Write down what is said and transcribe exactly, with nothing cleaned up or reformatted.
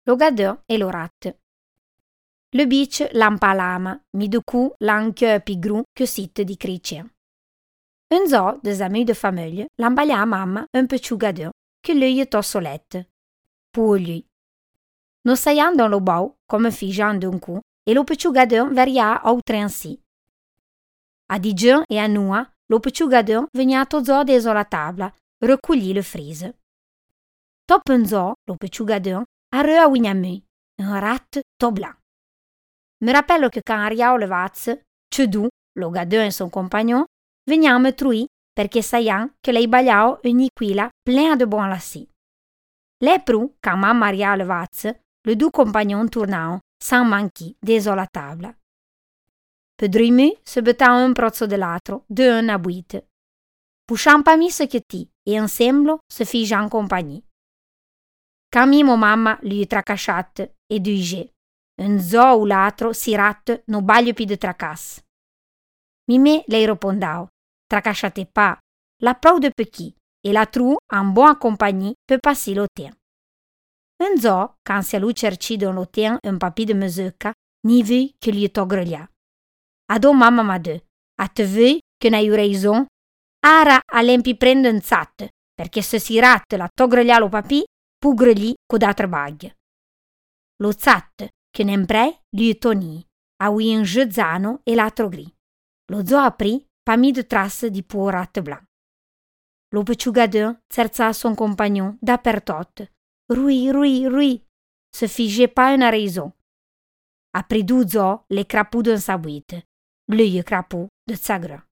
le gadin et le rat. Le biche l'ampalama, mi du coup l'an que pi gru que site di chrétien. Un zo des amis de famiglia l'ambalia a mamma un petit gadin que lui to solette. Pour lui. Nous saillant dans le bau, comme figeant d'un coup, et le petit gadin veria au trensi. A digiun e a nua, le petit gadin venia to zo deso la tavola, reculli le frise. Top un zo, le petit gadin, a re a wignamui, un rat to blanc. Me rappello que quand arrivò le vaz, Cedù, le gadin et son compagnon, veniam me trui perché saiant que lei bagliao une quila plein de bon lassi. Lepru, quand mamma arrivò le vaz, le deux compagnons tournao, sans manchi, deso la tavola. Pedrimu se betau un prozzo de l'altro, de un a buite. Pușam pa mi se che ti, e ensemble se figeam compagnie. Quand mimo mamma lui tracasciat e duige, un zo ou l'altro si rat no baglio pi de tracas. Mimè lei répondau, tracasciate pas, la prou de pequi, e la tru en bon compagnie peut passer le temps. Un zo, quand se lui cerci dans le temps un papi de meseuca, ni vu que lui togrelia. Ado mamma m'a dit, a te vu que n'hai eu raison? Ara all'empi prende un zat, perché se si rat la togrelia lo papi, pugregli cod'altre baglie. Lo zat, che n'emprei, lui toni, a ui un jeu zano e l'altro gris. Lo zo aprì, pa mi de trace di puo rat blanc. Lo petit gadin cerça son compagnon dappertot. Rui, rui, rui, se figeait pas une raison. Après douze ans, les crapauds d'un sabouite, l'œil crapaud de sagre.